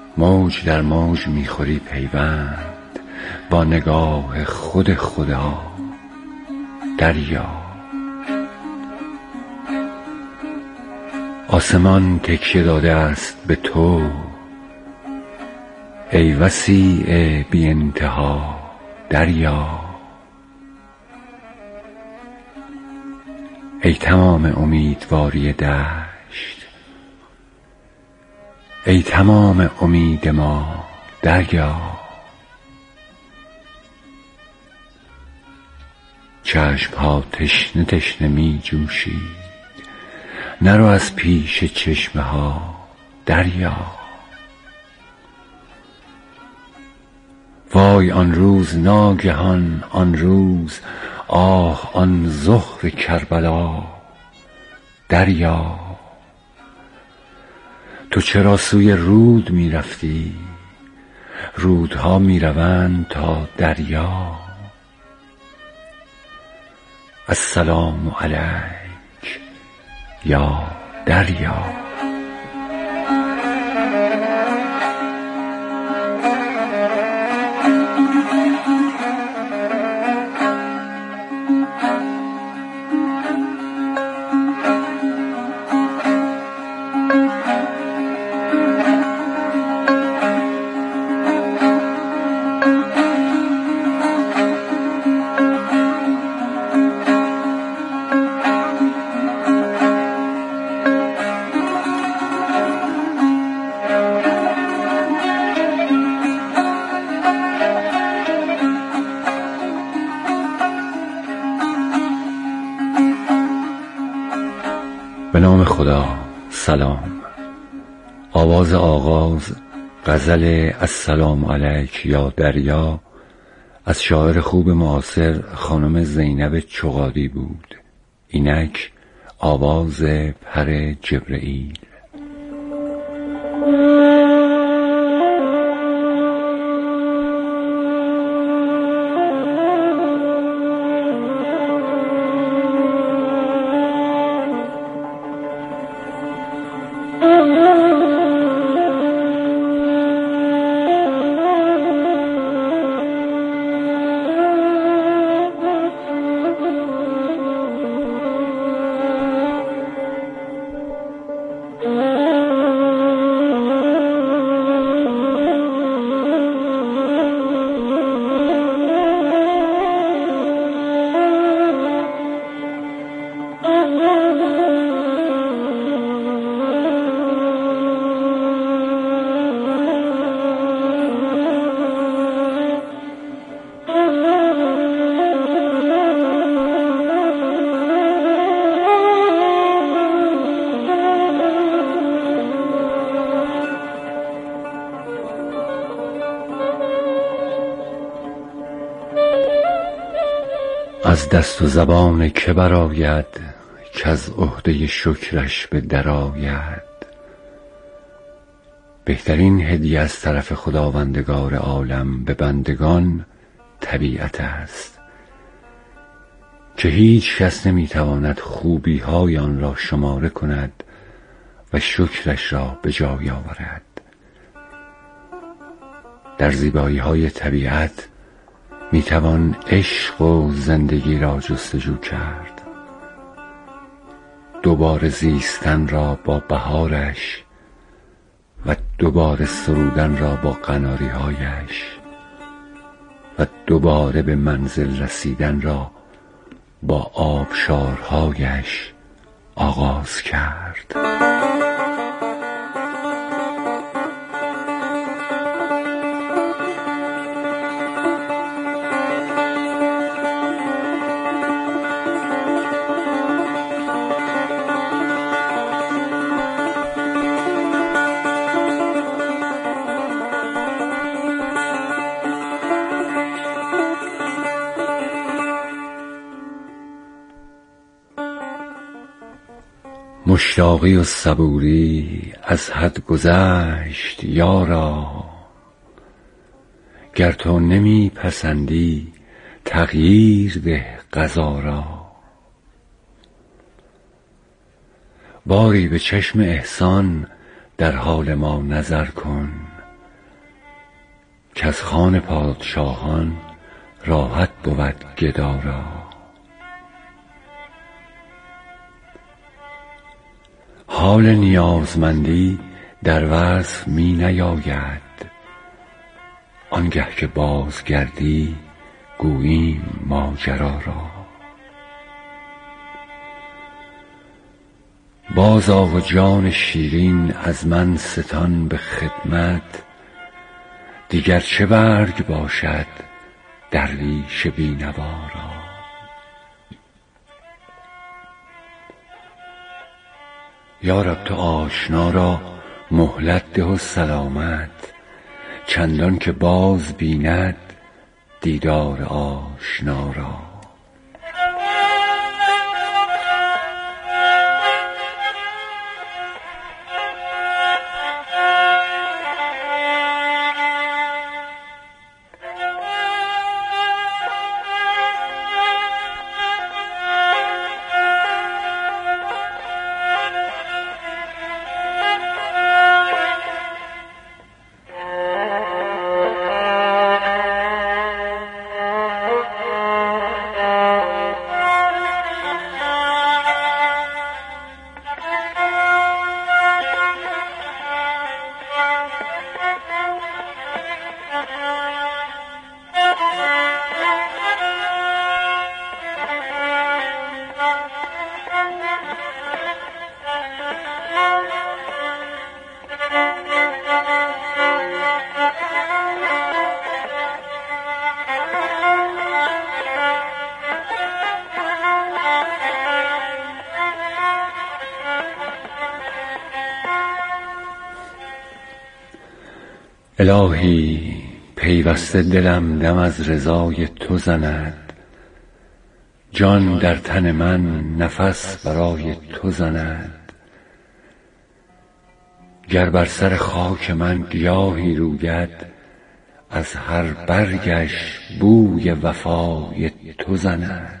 موج در موج میخوری پیوند، با نگاه خود خدا دریا. آسمان تکیه داده است به تو، ای وسیع بی انتها دریا. ای تمام امیدواری دشت، ای تمام امید ما دریا. چشم‌ها تشنه تشنه می جوشید، نرو از پیش چشمه ها دریا. وای آن روز ناگهان، آن روز آه آن ظهر کربلا دریا. تو چرا سوی رود می رفتی؟ رودها می روند تا دریا. السلام علیک یا دریا. به نام خدا. سلام. آواز آغاز غزل السلام علیک یا دریا از شاعر خوب معاصر خانم زینب چغادی بود. اینک آواز پر جبرئیل. از دست و زبان که برآید، کز عهده شکرش به درآید. بهترین هدیه از طرف خداوندگار عالم به بندگان طبیعت است که هیچ کس نمیتواند خوبی های آن را شماره کند و شکرش را به جای آورد. در زیبایی های طبیعت میتوان عشق و زندگی را جستجو کرد، دوباره زیستن را با بهارش و دوباره سرودن را با قناری هایش و دوباره به منزل رسیدن را با آبشارهایش آغاز کرد. مشتاقی و صبوری از حد گذشت یارا، گر تو نمی پسندی تغییر ده قضا را. باری به چشم احسان در حال ما نظر کن، کز خوان پادشاهان راحت بود گدا را. حال نیازمندی در وصف می نیاید، آنگه که بازگردی گوییم ماجرا را. بازآ و جان شیرین از من ستان به خدمت، دیگر چه برگ باشد درویش بینوا را. یا رب تو آشنا را مهلت ده و سلامت، چندان که باز بیند دیدار آشنا را. الهی پیوسته دلم دم از رضای تو زند، جان در تن من نفس برای تو زند. گر بر سر خاک من گیاهی روید، از هر برگش بوی وفای تو زند.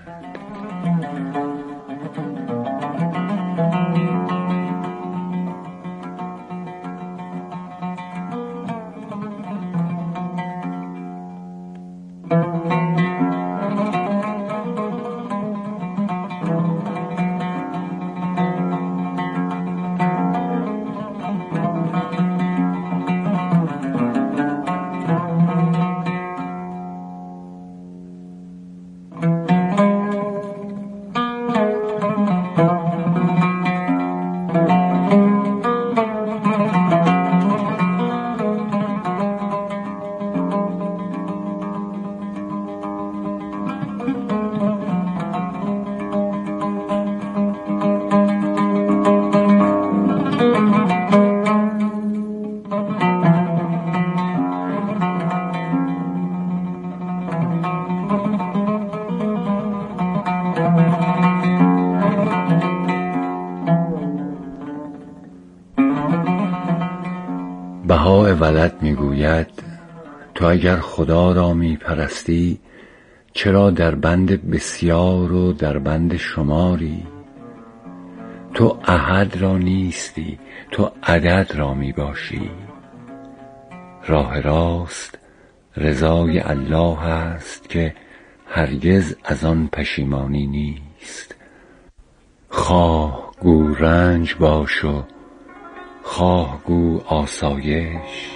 بهاء ولد میگوید تو اگر خدا را میپرستی چرا در بند بسیار و در بند شماری؟ تو احد را نیستی، تو عدد را میباشی. راه راست رضای الله است که هرگز از آن پشیمانی نیست. خواه گو رنج باش و خواه گو آسایش.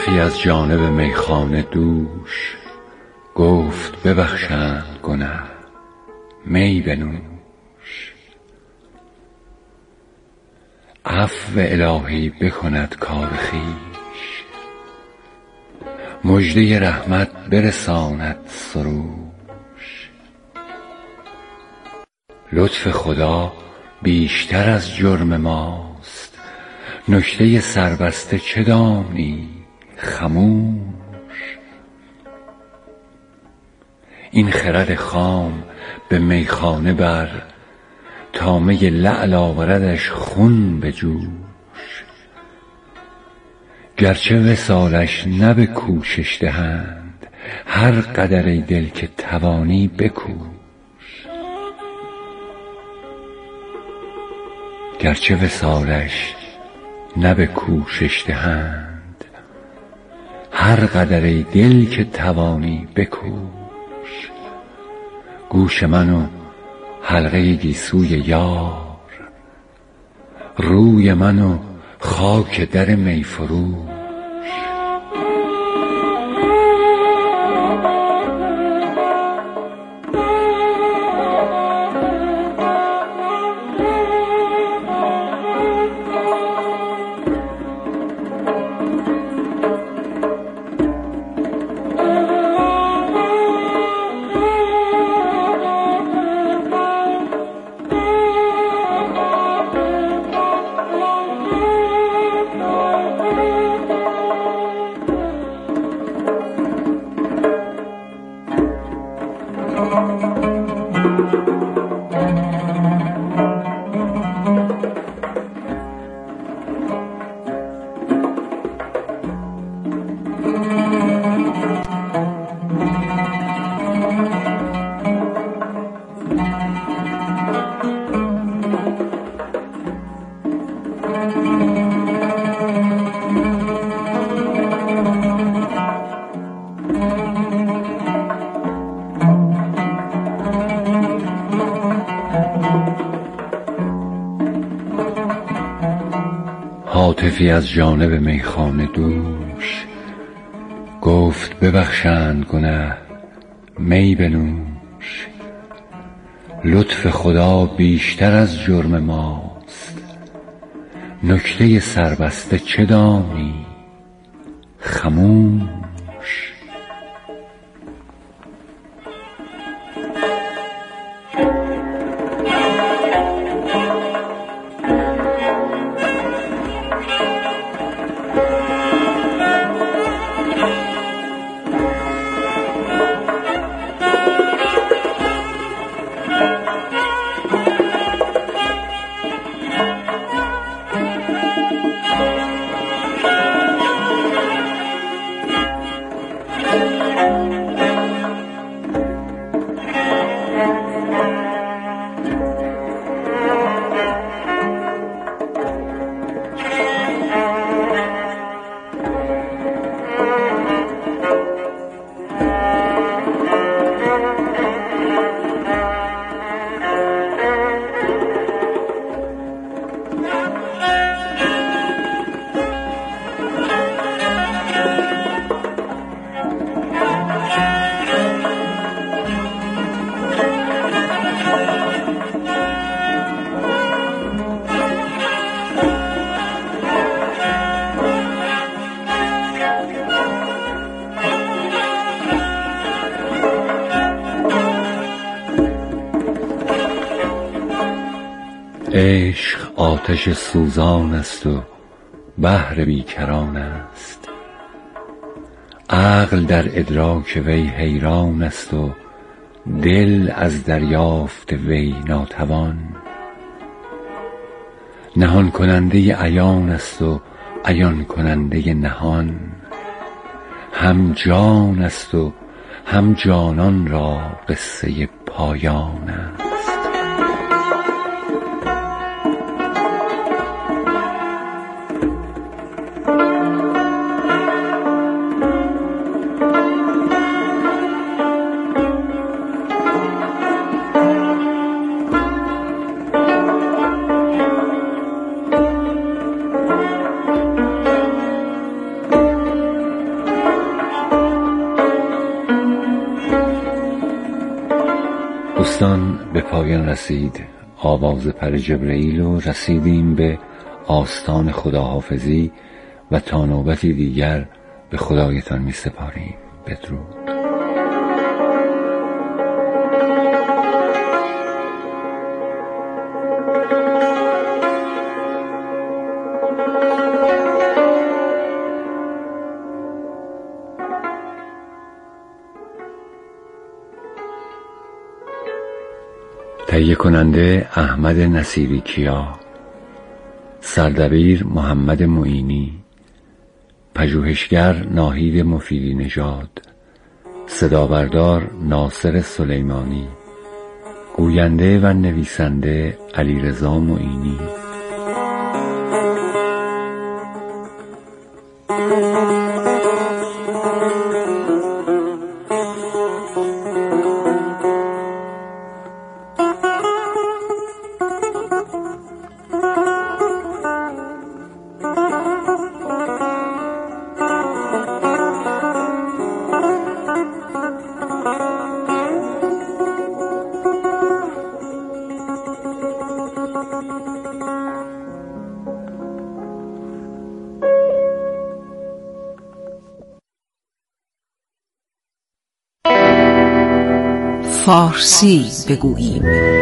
هاتفی از جانب میخانه دوش، گفت ببخشند گنه می بنوش. عفو الهی بکند کار خویش، مژده رحمت برساند سروش. لطف خدا بیشتر از جرم ماست، نکته سربسته چه دانی خموش. این خرد خام به میخانه بر، تا می لعل آوردش خون به جوش. گرچه وصالش نه به کوشش دهند، هر قدر ای دل که توانی بکوش. گرچه وصالش نه به کوشش دهند، هر قدر ای دل که توانی بکوش. گوش من و حلقه گیسوی یار، روی من و خاک در می فروش. هاتفی از جانب میخانه دوش، گفت ببخشند گنه می بنوش. لطف خدا بیشتر از جرم ماست، نکته سربسته چه دانی خموش. عشق آتش سوزان است و بحر بیکران است، عقل در ادراک وی حیران است و دل از دریافت وی ناتوان. نهان کننده عیان است و عیان کننده نهان، هم جان است و هم جانان را قصه پایان است. دوستان به پایان رسید آواز پر جبرئیل و رسیدیم به آستان خداحافظی و تا نوبتی دیگر به خدایتان می سپاریم. بدرود. تهیه کننده احمد نصیری کیا، سردبیر محمد معینی، پژوهشگر ناهید مفیدی نژاد، صدابردار ناصر سلیمانی، گوینده و نویسنده علیرضا معینی. فارسی بگوییم.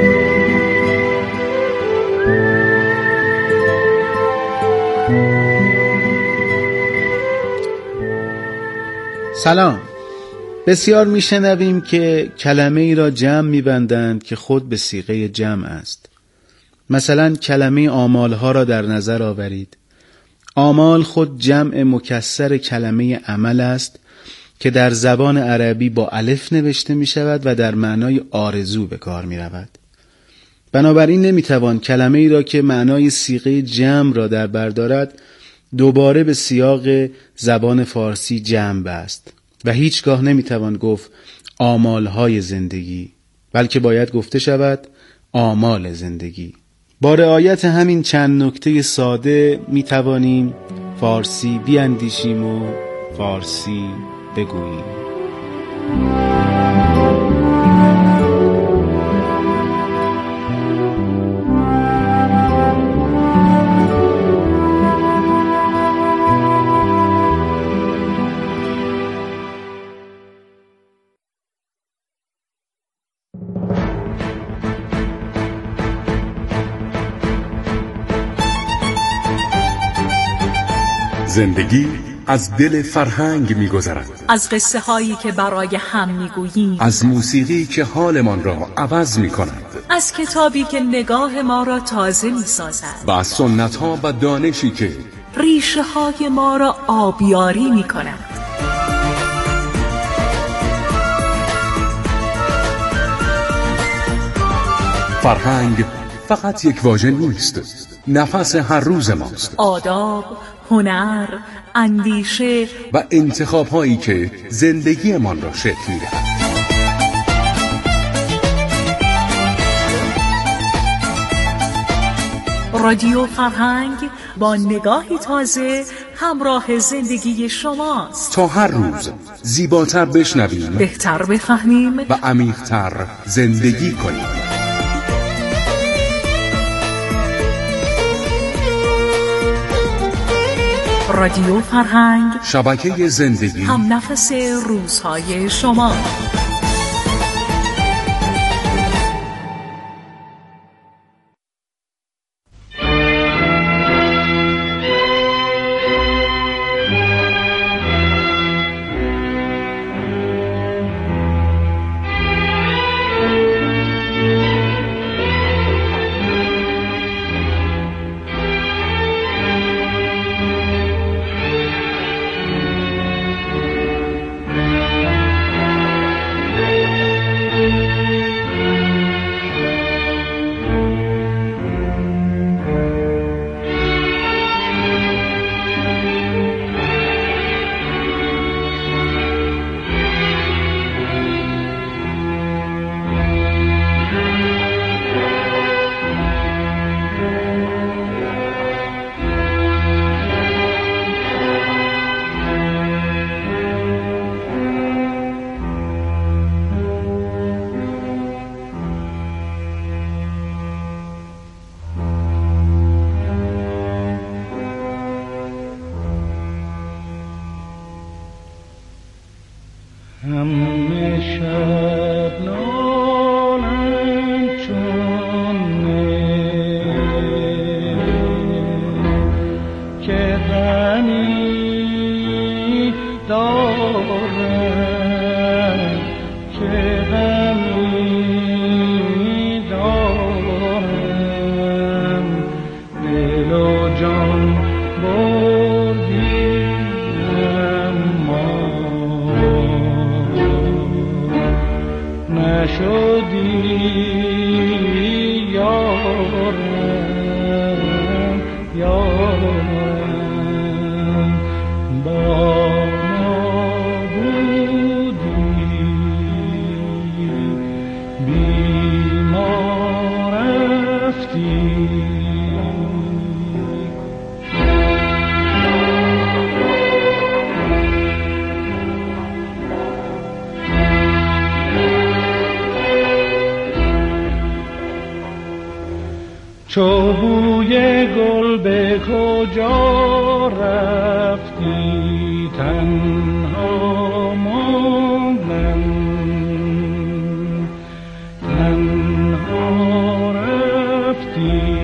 سلام. بسیار میشنویم که کلمه ای را جمع میبندند که خود به صیغه جمع است. مثلا کلمه آمالها را در نظر آورید. آمال خود جمع مکسر کلمه عمل است که در زبان عربی با الف نوشته می شود و در معنای آرزو به کار می رود. بنابراین نمی توان کلمه ای را که معنای صیغه جمع را در بر دارد دوباره به سیاق زبان فارسی جمع بست و هیچگاه نمی توان گفت آمالهای زندگی، بلکه باید گفته شود آمال زندگی. با رعایت همین چند نکته ساده می توانیم فارسی بیاندیشیم و فارسی بگوییم. زندگی از دل فرهنگ می‌گذرد، از قصه هایی که برای هم میگوییم، از موسیقی که حالمان را عوض می‌کند، از کتابی که نگاه ما را تازه می‌سازد و از سنت‌ها و دانشی که ریشه های ما را آبیاری می‌کند. فرهنگ فقط یک واژه نیست، نفس هر روز ماست. آداب، هنر، اندیشه و انتخاب‌هایی که زندگیمان را شکل می‌دهد. رادیو فرهنگ با نگاهی تازه همراه زندگی شماست. تا هر روز زیباتر بشنویم، بهتر بفهمیم و عمیق‌تر زندگی کنیم. رادیو فرهنگ، شبکه زندگی، هم نفس روزهای شما. همه شب نالم چون که غمی دارم که غمی دارم دل و جان بردی اما نشدی یارم یارم با ما بودی بی ما رفتی چو بوی گل به کجا رفتی تنها ماندم تنها رفتی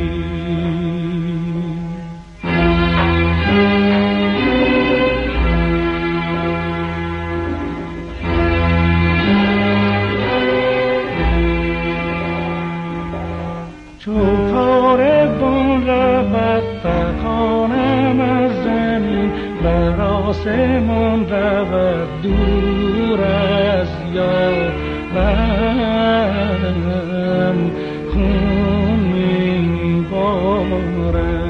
چو کاروان رود فغانم از زمین بر آسمان رود دور از یارم خون میبارم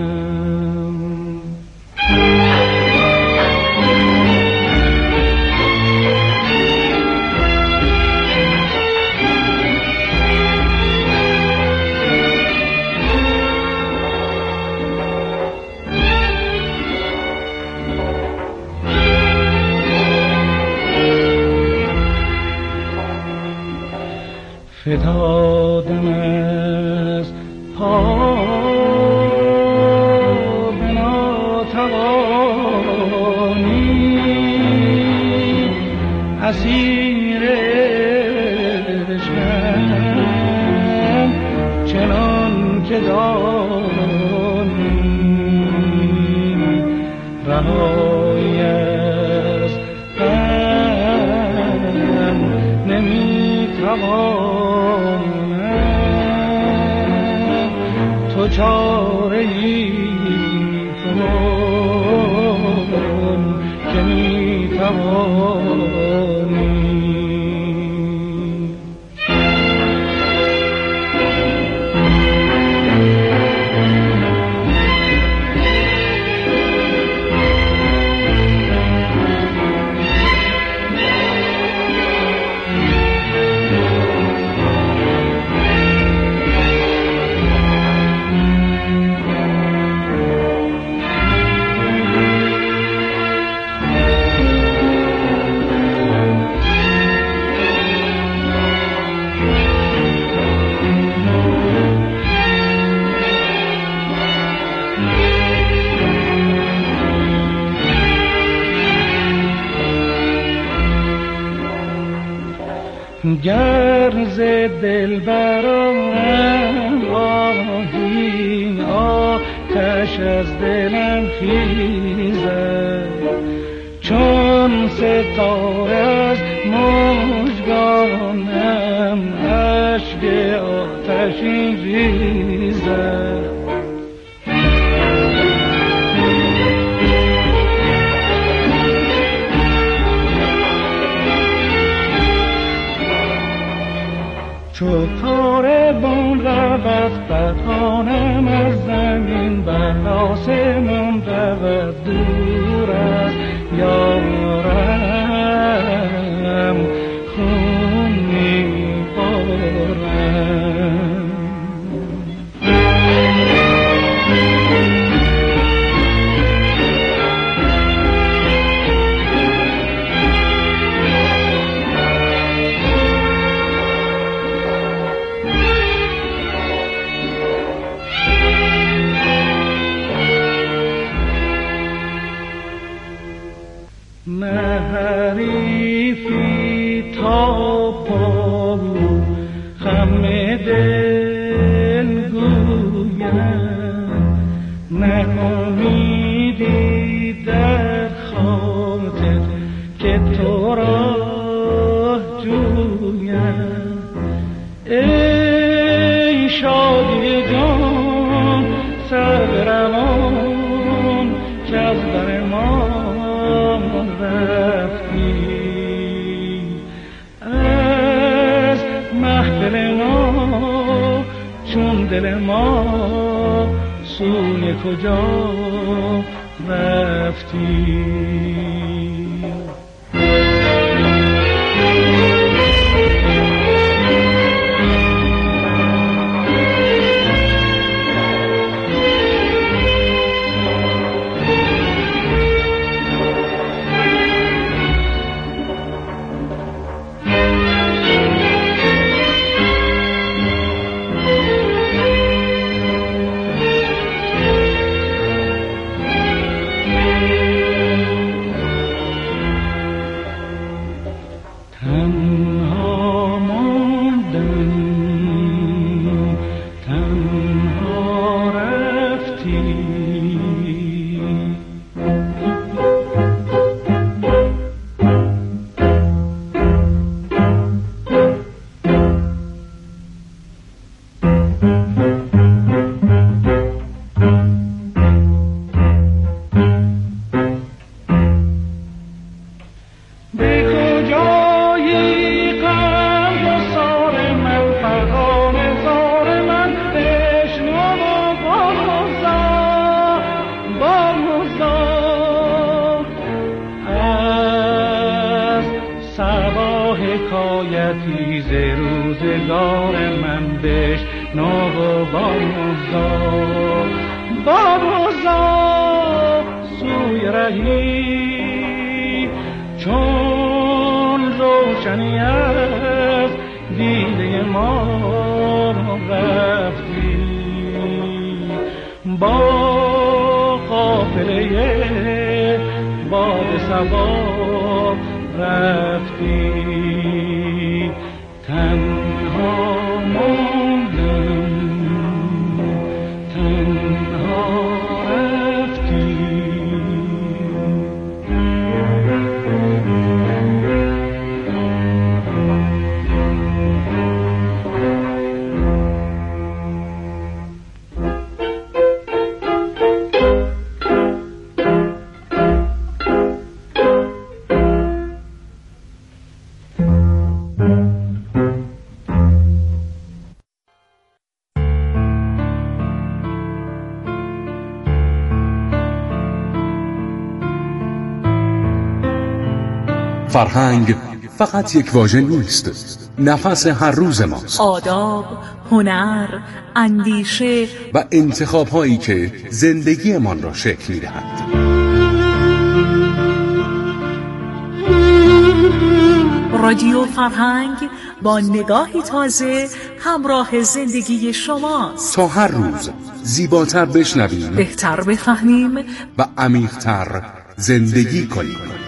فتادم از پا به ناتوانی اسیر عشقم چنان که دانی رهایی از غم نمیتوان تو چاره‌ای کن که میتوانی گر ز دلبرم آهی آتش از دلم خیزد چون ستاره از مژگانم اشک آتشین ریزد چو کاروان رود فغانم از زمین بر آسمان رود دور از یارم خون میبارم نه حریفی دل ما، چون دل ما سوی کجا رفتی؟ حکایتی ز روزگار من بشنو و باموزا سوی رهی چون روشنی از دیده ما رفتی، با قافله باد صبا رفتی، تنها موندم، تنها رفتی. فرهنگ فقط یک واژه نیست، نفس هر روز ماست. آداب، هنر، اندیشه و انتخاب‌هایی که زندگیمان را شکل می‌دهند. رادیو فرهنگ با نگاهی تازه همراه زندگی شماست، تا هر روز زیباتر بشنویم، بهتر بفهمیم و عمیق‌تر زندگی کنیم.